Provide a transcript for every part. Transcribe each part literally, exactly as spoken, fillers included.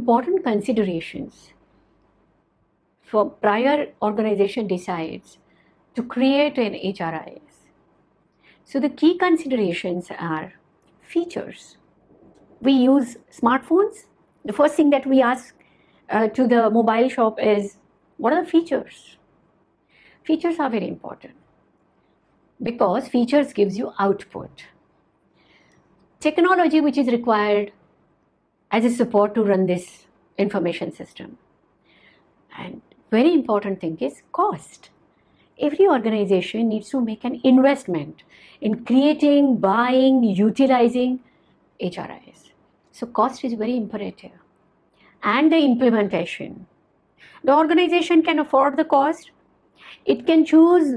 important considerations for prior organization decides to create an H R I S. So the key considerations are features. We use smartphones. The first thing that we ask uh, to the mobile shop is, what are the features? Features are very important because features gives you output. Technology which is required as a support to run this information system. And very important thing is cost. Every organization needs to make an investment in creating, buying, utilizing H R I S. So cost is very imperative. And the implementation. The organization can afford the cost. It can choose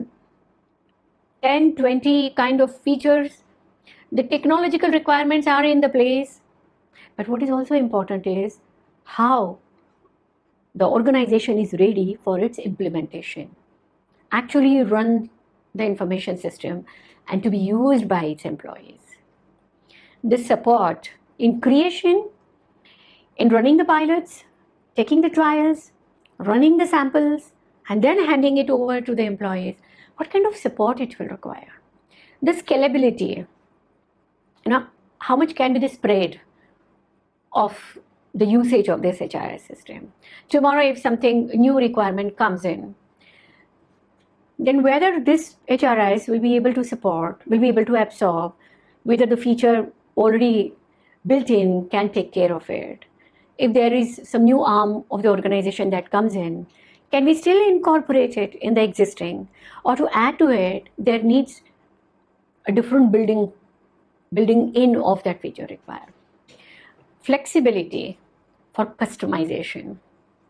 ten, twenty kind of features. The technological requirements are in the place. But what is also important is how the organization is ready for its implementation. Actually run the information system and to be used by its employees. The support in creation, in running the pilots, taking the trials, running the samples, and then handing it over to the employees. What kind of support it will require? The scalability, you know, how much can be the spread of the usage of this H R I S system. Tomorrow, if something new requirement comes in, then whether this H R I S will be able to support, will be able to absorb, whether the feature already built in can take care of it. If there is some new arm of the organization that comes in, can we still incorporate it in the existing? Or to add to it, there needs a different building, building in of that feature required. Flexibility for customization.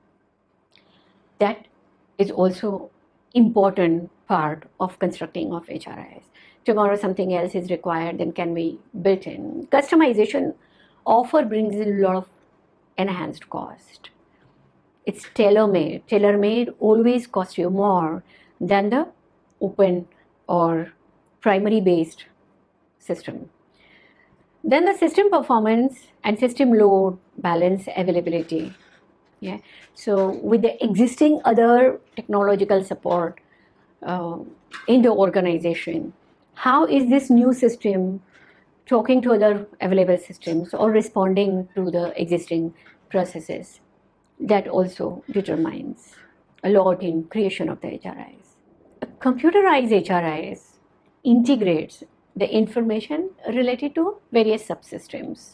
That is also important part of constructing of H R I S. Tomorrow something else is required, then can be built in. Customization offer brings in a lot of enhanced cost. It's tailor-made. Tailor-made always costs you more than the open or primary based system. Then the system performance and system load balance availability. Yeah. So with the existing other technological support uh, in the organization, how is this new system talking to other available systems or responding to the existing processes? That also determines a lot in creation of the H R I S. A computerized H R I S integrates the information related to various subsystems.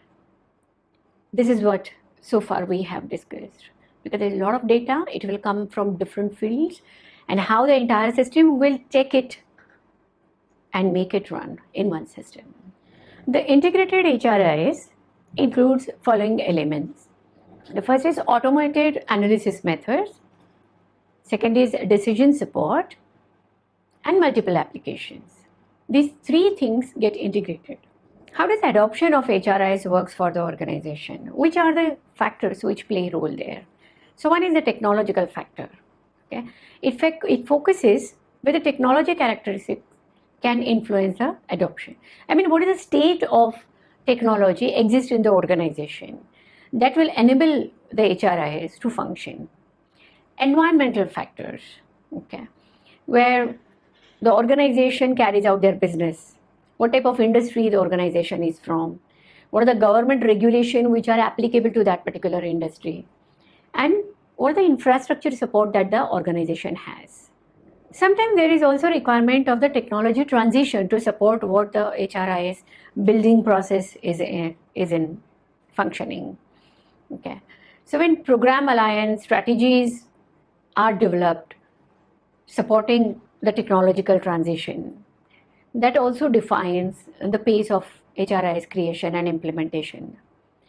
This is what so far we have discussed. Because there's a lot of data, it will come from different fields, and how the entire system will take it and make it run in one system. The integrated H R I S includes following elements. The first is automated analysis methods. Second is decision support and multiple applications. These three things get integrated. How does adoption of H R I S works for the organization? Which are the factors which play a role there? So one is the technological factor. Okay? It, it focuses whether technology characteristics can influence the adoption. I mean, what is the state of technology exists in the organization that will enable the H R I S to function? Environmental factors, okay, where the organization carries out their business, what type of industry the organization is from, what are the government regulations which are applicable to that particular industry, and what are the infrastructure support that the organization has. Sometimes there is also requirement of the technology transition to support what the H R I S building process is in, is in functioning. Okay. So when program alliance strategies are developed supporting the technological transition, that also defines the pace of H R I S creation and implementation.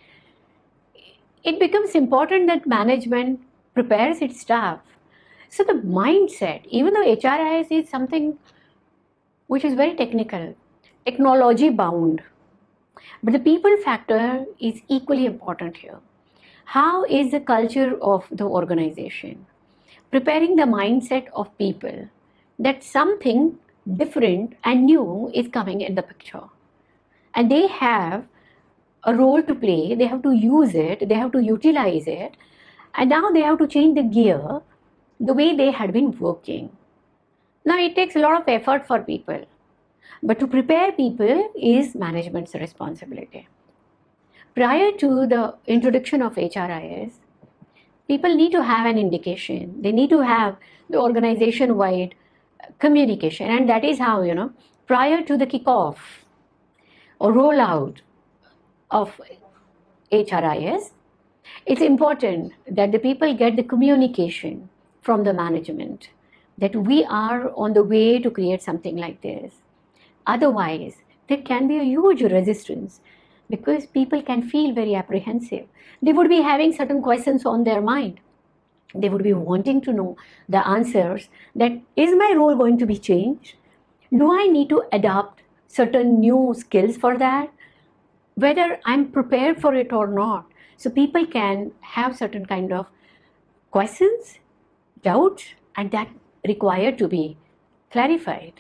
It becomes important that management prepares its staff. So the mindset, even though H R I S is something which is very technical, technology bound, but the people factor is equally important here. How is the culture of the organization? Preparing the mindset of people that something different and new is coming in the picture. And they have a role to play, they have to use it, they have to utilize it, and now they have to change the gear the way they had been working. Now it takes a lot of effort for people, but to prepare people is management's responsibility. Prior to the introduction of H R I S, people need to have an indication. They need to have the organization-wide communication, and that is how, you know, prior to the kickoff or rollout of H R I S, it's important that the people get the communication from the management that we are on the way to create something like this. Otherwise, there can be a huge resistance because people can feel very apprehensive. They would be having certain questions on their mind. They would be wanting to know the answers that, is my role going to be changed? Do I need to adopt certain new skills for that? Whether I'm prepared for it or not. So people can have certain kind of questions, doubts, and that require to be clarified.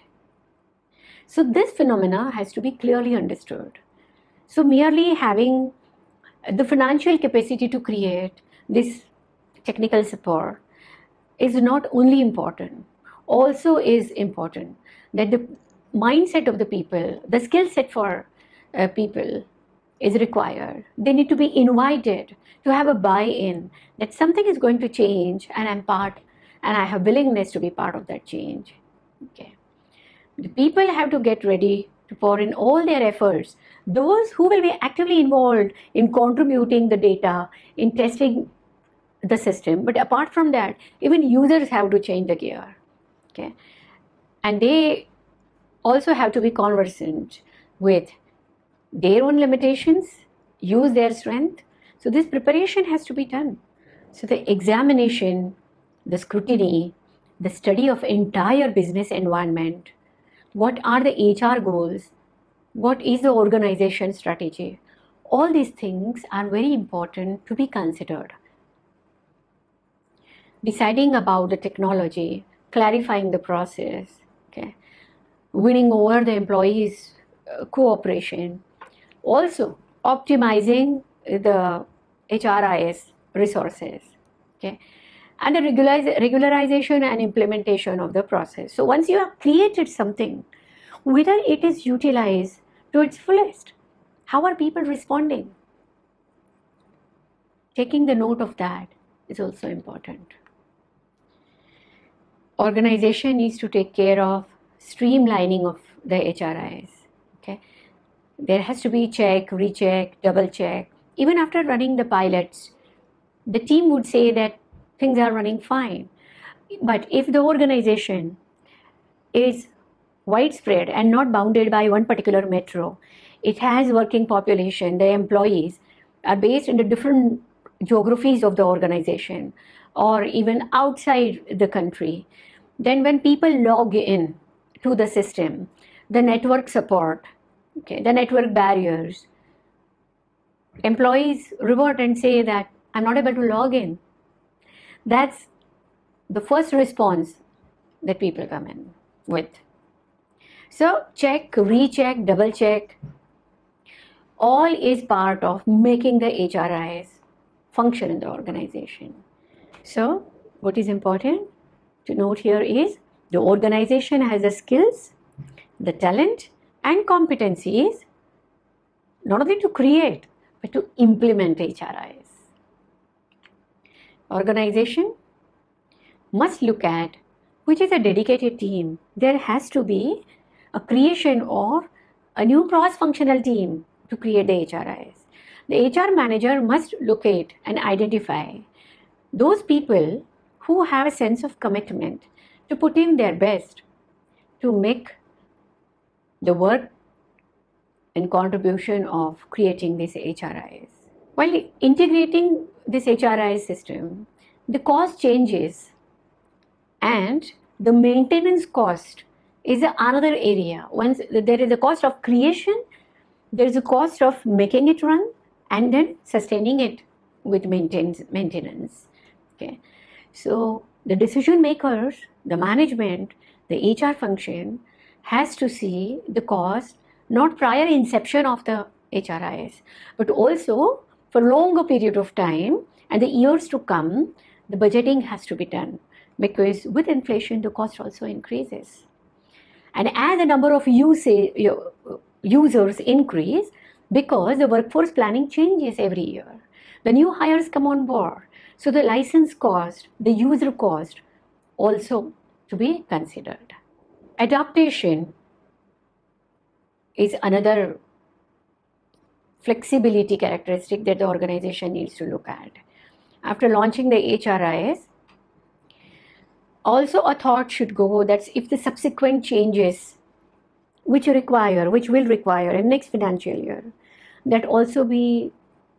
So this phenomena has to be clearly understood. So merely having the financial capacity to create this technical support is not only important, also is important that the mindset of the people, the skill set for uh, people is required. They need to be invited to have a buy-in that something is going to change and I'm part and I have willingness to be part of that change. Okay. The people have to get ready to pour in all their efforts. Those who will be actively involved in contributing the data, in testing the system. But apart from that, even users have to change the gear. Okay. And they also have to be conversant with their own limitations, use their strength. So this preparation has to be done. So the examination, the scrutiny, the study of entire business environment, what are the H R goals, what is the organization strategy, all these things are very important to be considered. Deciding about the technology, clarifying the process, okay, winning over the employees' uh, cooperation, also optimizing the H R I S resources, okay, and the regulariz regularization and implementation of the process. So once you have created something, whether it is utilized to its fullest, how are people responding? Taking the note of that is also important. Organization needs to take care of streamlining of the H R I S. Okay, there has to be check, recheck, double check. Even after running the pilots, the team would say that things are running fine. But if the organization is widespread and not bounded by one particular metro, it has working population, the employees are based in the different geographies of the organization or even outside the country, then when people log in to the system, the network support, okay, the network barriers, employees revert and say that I'm not able to log in. That's the first response that people come in with. So check, recheck, double check, all is part of making the H R I S function in the organization. So what is important to note here is the organization has the skills, the talent and competencies not only to create but to implement H R I S. Organization must look at which is a dedicated team. There has to be a creation of a new cross-functional team to create the H R I S. The H R manager must locate and identify those people who have a sense of commitment to put in their best to make the work and contribution of creating this H R I S. While integrating this H R I S system, the cost changes and the maintenance cost is another area. Once there is a cost of creation, there is a cost of making it run and then sustaining it with maintenance. maintenance. Okay. So the decision makers, the management, the H R function has to see the cost not prior inception of the H R I S, but also for longer period of time and the years to come, the budgeting has to be done, because with inflation, the cost also increases. And as the number of usage, users increase, because the workforce planning changes every year, the new hires come on board. So the license cost, the user cost also to be considered. Adaptation is another flexibility characteristic that the organization needs to look at. After launching the H R I S, also a thought should go that if the subsequent changes which require, which will require in next financial year, that also be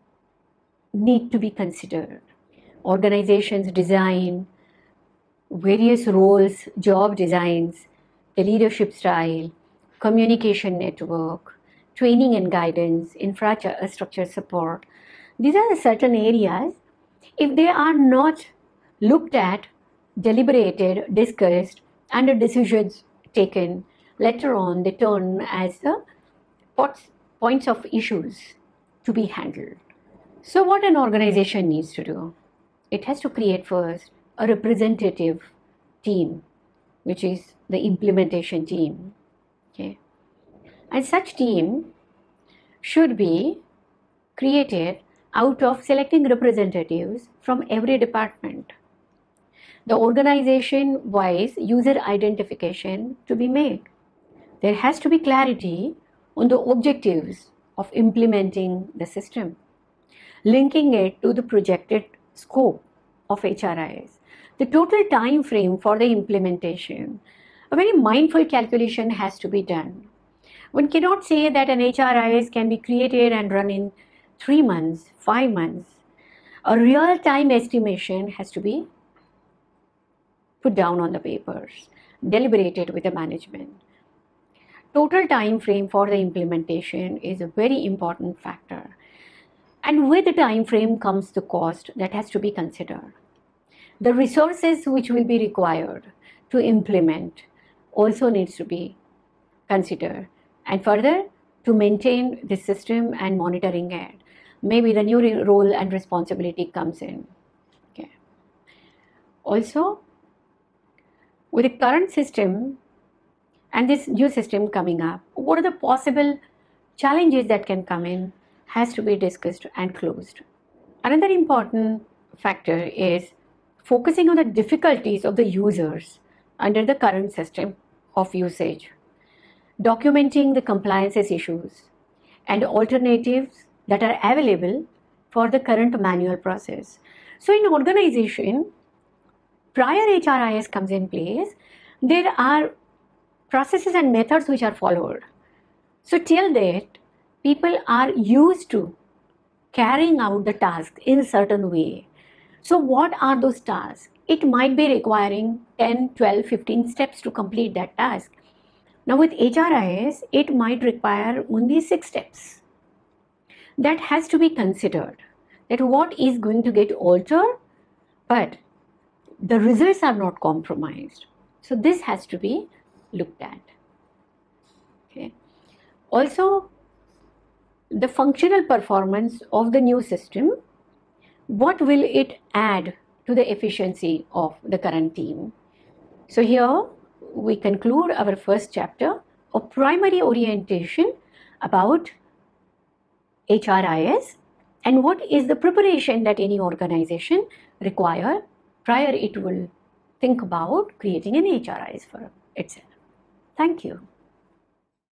need to be considered. Organizations design various roles, job designs, the leadership style, communication network, training and guidance, infrastructure support. These are the certain areas. If they are not looked at, deliberated, discussed, and the decisions taken, later on they turn as the points of issues to be handled. So what an organization needs to do? It has to create first a representative team, which is the implementation team. Okay? And such team should be created out of selecting representatives from every department. The organization-wise user identification to be made. There has to be clarity on the objectives of implementing the system, linking it to the projected scope of H R I S, the total time frame for the implementation. A very mindful calculation has to be done. One cannot say that an H R I S can be created and run in three months, five months. A real-time estimation has to be put down on the papers, deliberated with the management. Total time frame for the implementation is a very important factor. And with the time frame comes the cost that has to be considered. The resources which will be required to implement also needs to be considered. And further, to maintain the system and monitoring it, maybe the new role and responsibility comes in. Okay. Also, with the current system and this new system coming up, what are the possible challenges that can come in has to be discussed and closed. Another important factor is focusing on the difficulties of the users under the current system of usage, documenting the compliances issues and alternatives that are available for the current manual process. So in organization, prior H R I S comes in place, there are processes and methods which are followed. So till that, people are used to carrying out the task in a certain way. So what are those tasks? It might be requiring ten, twelve, fifteen steps to complete that task. Now with H R I S, it might require only six steps. That has to be considered, that what is going to get altered, but the results are not compromised. So this has to be looked at. Okay. Also, the functional performance of the new system, what will it add to the efficiency of the current team? So here we conclude our first chapter of primary orientation about H R I S and what is the preparation that any organization require prior it will think about creating an H R I S for itself. Thank you.